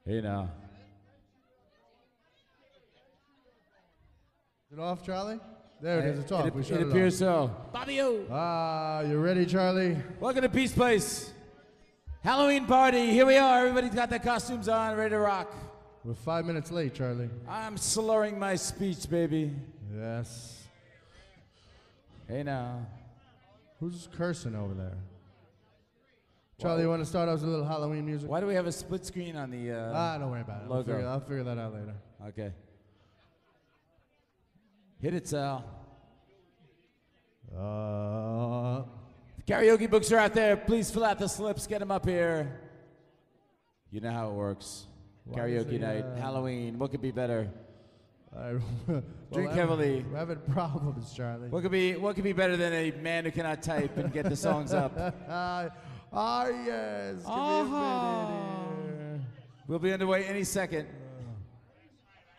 Hey now. Is it off, Charlie? There it is. It's off. It appears so. Bobby-o. You ready, Charlie? Welcome to Peace Place. Halloween party. Here we are. Everybody's got their costumes on, ready to rock. We're 5 minutes late, Charlie. I'm slurring my speech, baby. Yes. Hey now. Who's cursing over there? Charlie, you want to start off with a little Halloween music? Why do we have a split screen on the don't worry about it. logo? I'll figure that out later. Okay. Hit it, Sal. Karaoke books are out there. Please fill out the slips. Get them up here. You know how it works. Karaoke night, Halloween. What could be better? Drink heavily. We're having problems, Charlie. What could be better than a man who cannot type and get the songs up? Yes. Give me a minute here. We'll be underway any second.